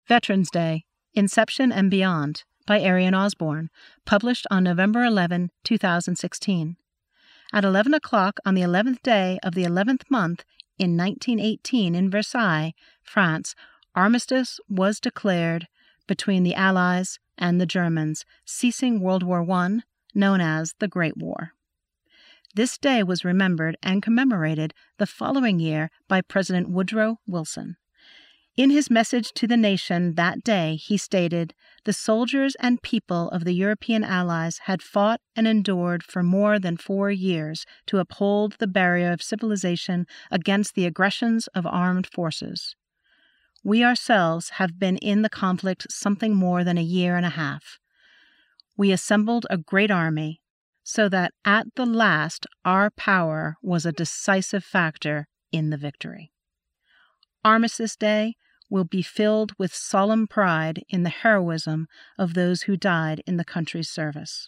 Veterans Day, Inception and Beyond by Arian Osborne, published on November 11, 2016. At 11 o'clock on the 11th day of the 11th month in 1918 in Versailles, France, armistice was declared between the Allies and the Germans, ceasing World War I, known as the Great War. This day was remembered and commemorated the following year by President Woodrow Wilson. In his message to the nation that day, he stated, "The soldiers and people of the European Allies had fought and endured for more than 4 years to uphold the barrier of civilization against the aggressions of armed forces. We ourselves have been in the conflict something more than a year and a half. We assembled a great army, so that at the last our power was a decisive factor in the victory." Armistice Day will be filled with solemn pride in the heroism of those who died in the country's service.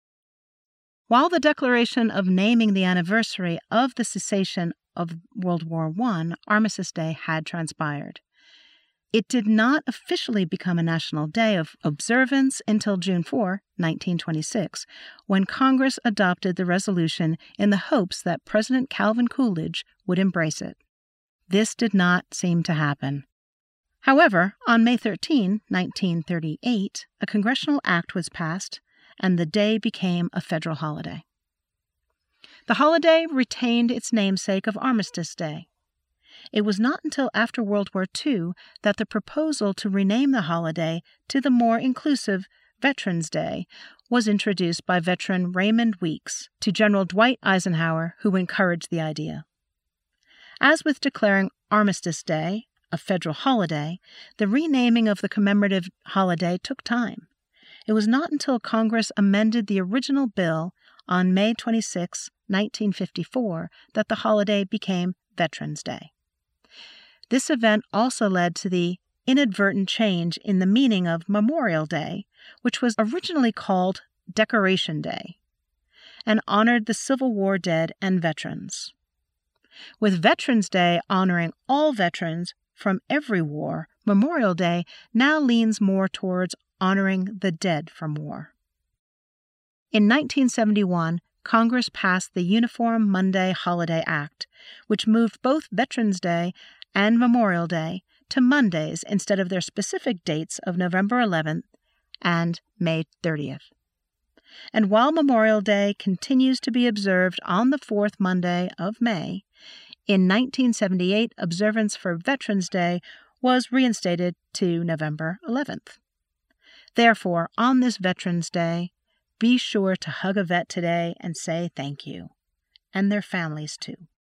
While the declaration of naming the anniversary of the cessation of World War I, Armistice Day, had transpired, it did not officially become a national day of observance until June 4, 1926, when Congress adopted the resolution in the hopes that President Calvin Coolidge would embrace it. This did not seem to happen. However, on May 13, 1938, a congressional act was passed, and the day became a federal holiday. The holiday retained its namesake of Armistice Day. It was not until after World War II that the proposal to rename the holiday to the more inclusive Veterans Day was introduced by veteran Raymond Weeks to General Dwight Eisenhower, who encouraged the idea. As with declaring Armistice Day a federal holiday, the renaming of the commemorative holiday took time. It was not until Congress amended the original bill on May 26, 1954, that the holiday became Veterans Day. This event also led to the inadvertent change in the meaning of Memorial Day, which was originally called Decoration Day, and honored the Civil War dead and veterans. With Veterans Day honoring all veterans from every war, Memorial Day now leans more towards honoring the dead from war. In 1971, Congress passed the Uniform Monday Holiday Act, which moved both Veterans Day and Memorial Day to Mondays instead of their specific dates of November 11th and May 30th. And while Memorial Day continues to be observed on the fourth Monday of May, in 1978, observance for Veterans Day was reinstated to November 11th. Therefore, on this Veterans Day, be sure to hug a vet today and say thank you, and their families too.